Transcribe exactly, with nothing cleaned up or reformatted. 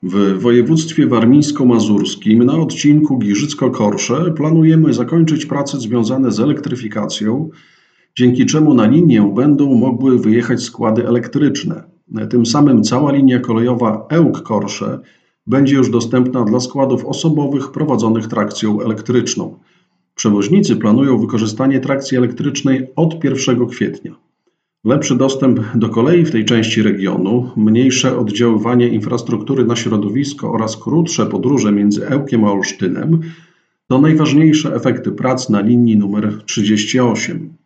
W województwie warmińsko-mazurskim na odcinku Giżycko-Korsze planujemy zakończyć prace związane z elektryfikacją, dzięki czemu na linię będą mogły wyjechać składy elektryczne. Tym samym cała linia kolejowa Ełk-Korsze będzie już dostępna dla składów osobowych prowadzonych trakcją elektryczną. Przewoźnicy planują wykorzystanie trakcji elektrycznej od pierwszego kwietnia. Lepszy dostęp do kolei w tej części regionu, mniejsze oddziaływanie infrastruktury na środowisko oraz krótsze podróże między Ełkiem a Olsztynem to najważniejsze efekty prac na linii numer trzydzieści osiem.